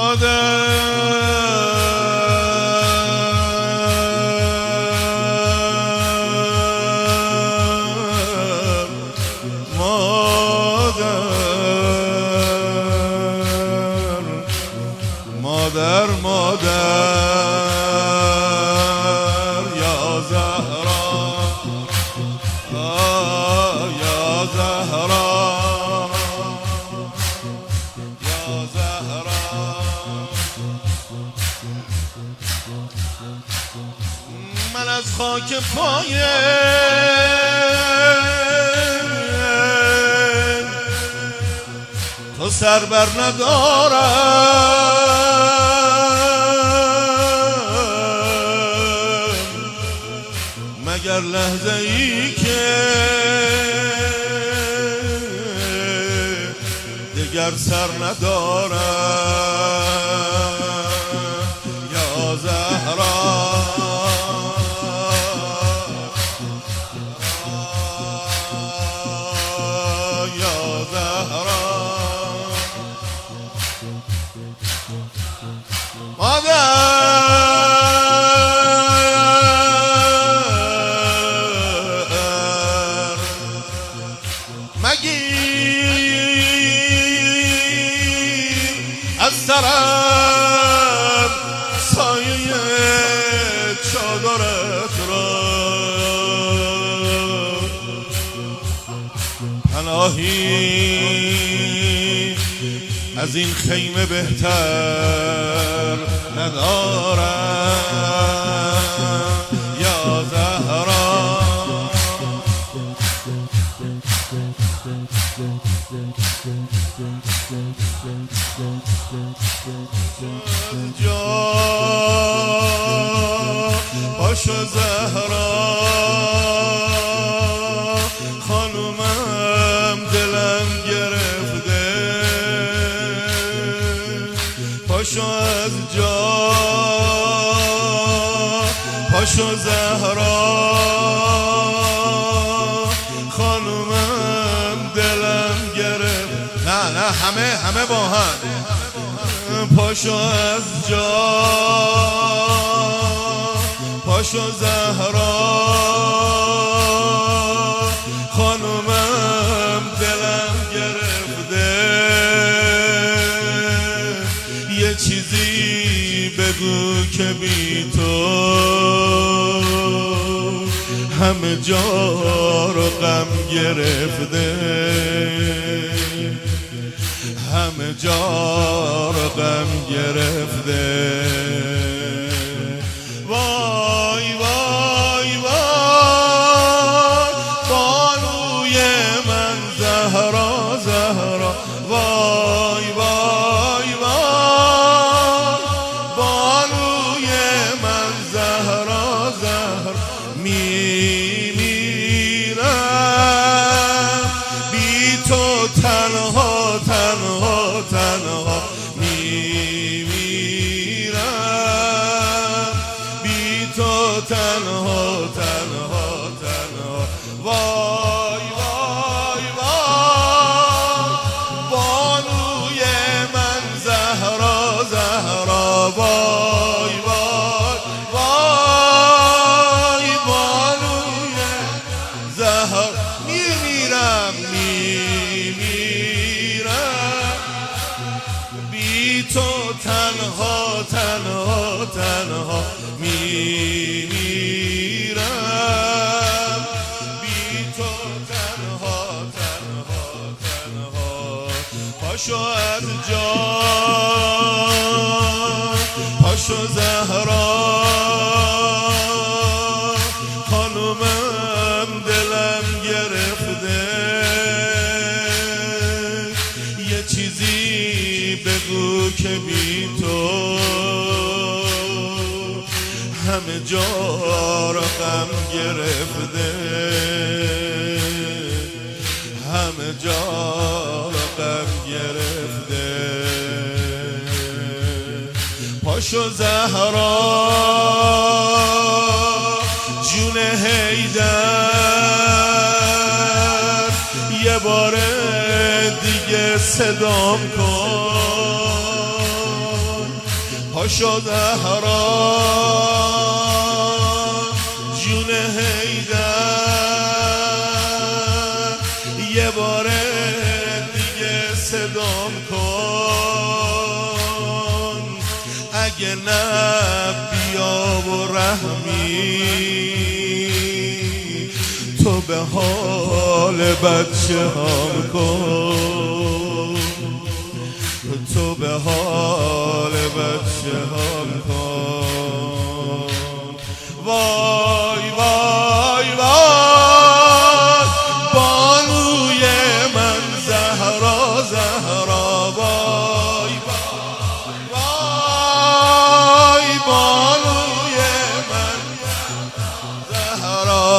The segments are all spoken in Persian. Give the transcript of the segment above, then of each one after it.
مادر یا زهرا یا زهرا یا زهرا من از خاک پای تو سر بر ندارم مگر لحظه ای که دیگر سر ندارم یا زهرا یا زهرا مادر مگیر از سرم سایه چادرت را پناهی از این خیمه بهتر ندارم یا زهرا جا پاشو زهرا خانومم دلم گرفته پاشو از جا پاشو زهرا خانومم دلم گرفت نه همه با هم پاشو از جا پاشو زهرا خانومم دلم گرفته یه چیزی بگو که بی تو همه جا رو غم گرفته همه جا رو غم گرفته وای وای وای بانوی من زهرا زهرا وای وای وای بانوی من زهرا زهرا میمیرم بی تو تنها تنها میمیرم بی تو تنها وای وای وای بانوی من زهرا زهرا وای وای وای بانوی زهرا میمیرم بی تو تنها میمیرم بی تو تنها پاشو از جا پاشو زهرا خانومم دلم گرفته یه چیزی بگو که بی تو همه جا رو غم گرفته همه جا رو غم گرفته پاشو زهرا جون حیدر یه بار دیگه صدام کن پاشو زهرا جون حیدر یه بار دیگه صدام کن اگه نه بیا و رحمی تو به حال بچه هم کن تو به حال بچه هم کن وای وای وای بانوی من زهرا زهرا وای وای بانوی من زهرا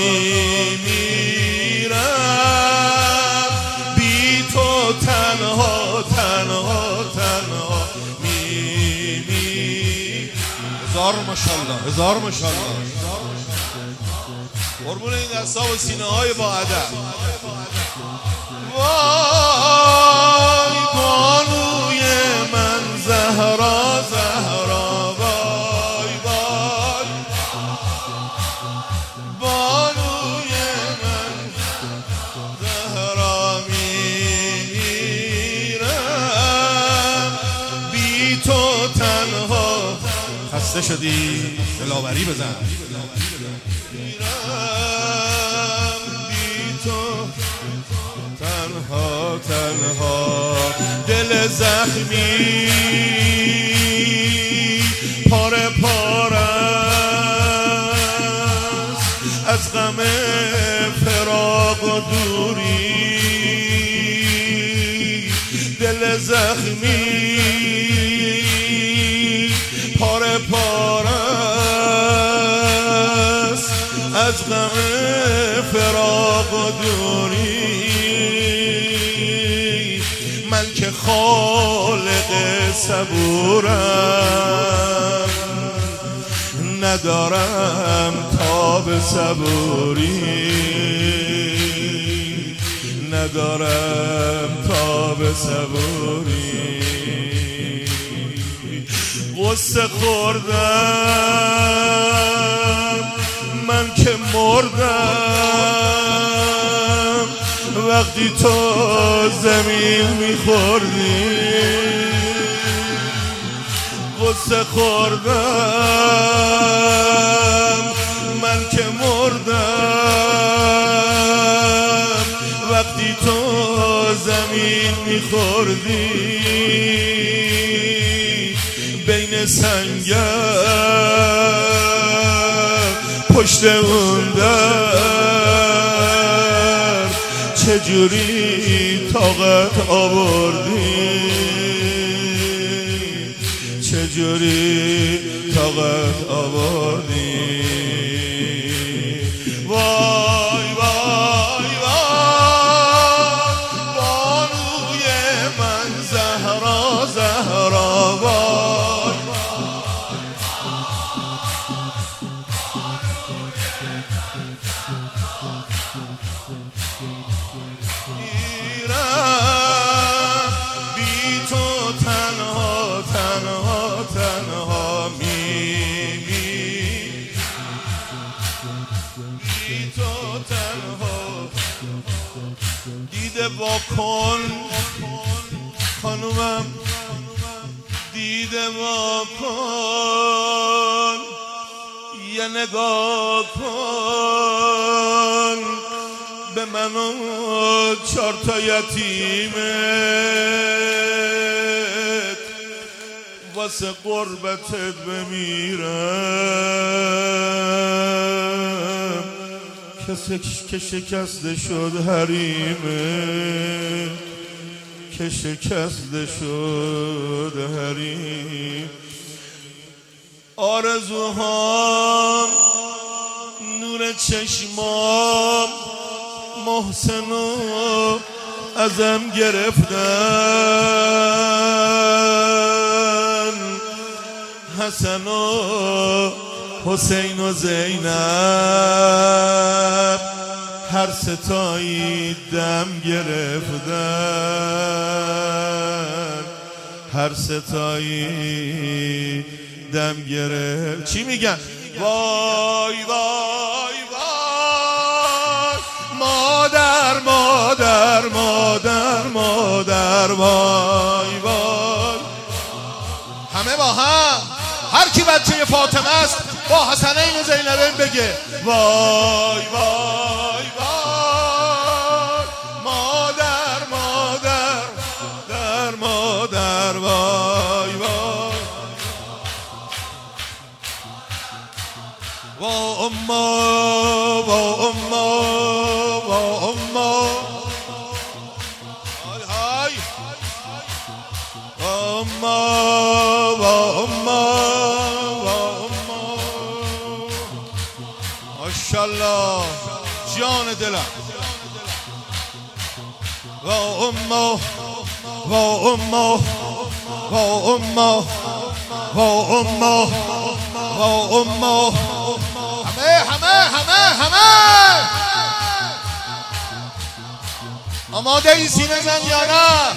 میمیرم بی تو تنها تنها تنها هزار ماشاءالله هزار ماشاءالله قربون این دستا و سینه های با ادب وای بانوی من زهرا زهرا وای وای بانوی من زهرا میمیرم بی تو تنها خسته شدی دلاوری بزن بی تو تنها تنها دل زخمی پاره پاره از غم فراق و دوری دل زخمی پاره پاره از غم فراق و دوری من که خالق صبورم ندارم تاب صبوری ندارم تاب صبوری غصه خوردم من که مردم وقتی تو زمین میخوردی غصه خوردم من که مردم وقتی تو زمین میخوردی بین سنگر پشت اون در چجوری طاقت آوردی چجوری طاقت آوردی وای وای وای بانوی من زهرا زهرا وای میرم بی تو تنها تنها تنها بی تو تنها دیده واکن خانومم دیده واکن یه نگاه کن به من و 4 تا یتیمت واسه قربتت بمیرم کسی که شکسته شد حریمه که شکسته شد حریم آرزوهام نور چشمام محسنو ازم گرفتن حسن و حسین و زینب هر ستایی دم گرفتن هر ستایی دم گرفت. چی میگن؟ وای وای وای مادر مادر مادر مادر وای وای. همه با هم، هر کی بچه فاطمه است با حسنین و زینبین بگه وای وای وای مادر مادر در مادر وای وای و اما و اما و اما های های و اما و اما و اما ماشاءالله جان دلم و اما و اما و اما و اما و اما همه آماده ای سینه زن یا نه؟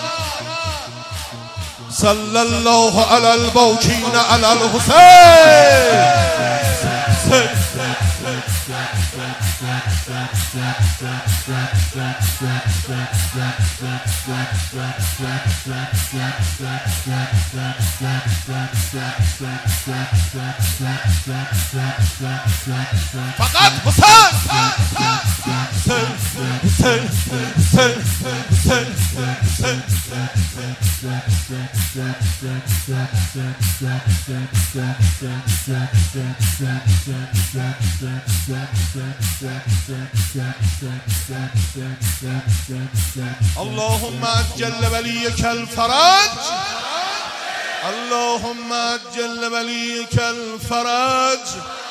صلی الله علی الباکین علی الحسین. فقط حسین اللهم عجل وليك الفرج اللهم عجل وليك الفرج